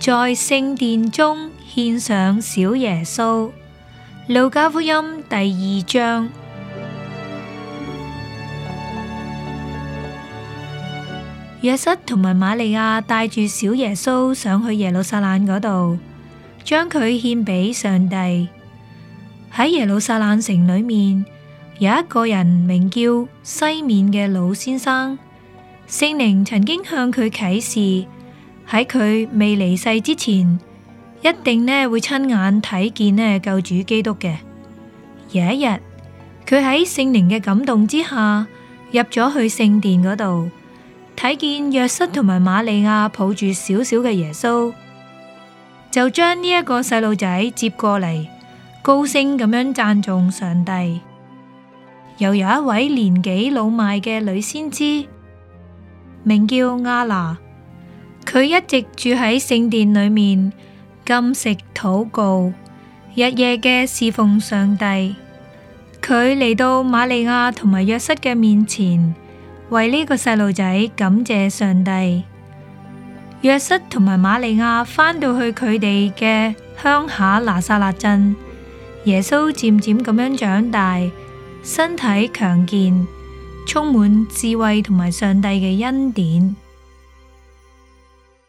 在聖殿中獻上小耶穌。路加福音第2章。約瑟同埋瑪利亞帶住小耶穌上去耶路撒冷嗰度，將佢獻俾上帝。喺耶路撒冷城裏面，有一個人名叫西面嘅老先生，聖靈曾經向佢啟示，喺佢未離世之前，一定會親眼睇見救主基督嘅。有一日，佢喺聖靈嘅感動之下，入咗去聖殿嗰度，睇見約瑟同埋瑪利亞抱住小小嘅耶穌，就將呢一個細路仔接過嚟，高聲咁樣讚頌上帝。又有一位年紀老邁嘅女先知，名叫亞拿，佢一直住喺聖殿裏面，禁食禱告，日夜嘅侍奉上帝。佢嚟到瑪利亞同埋約瑟嘅面前，為呢個細路仔感謝上帝。約瑟同埋瑪利亞返到去佢哋嘅鄉下拿撒勒鎮，耶穌漸漸咁樣長大，身體強健，充滿智慧同埋上帝嘅恩典。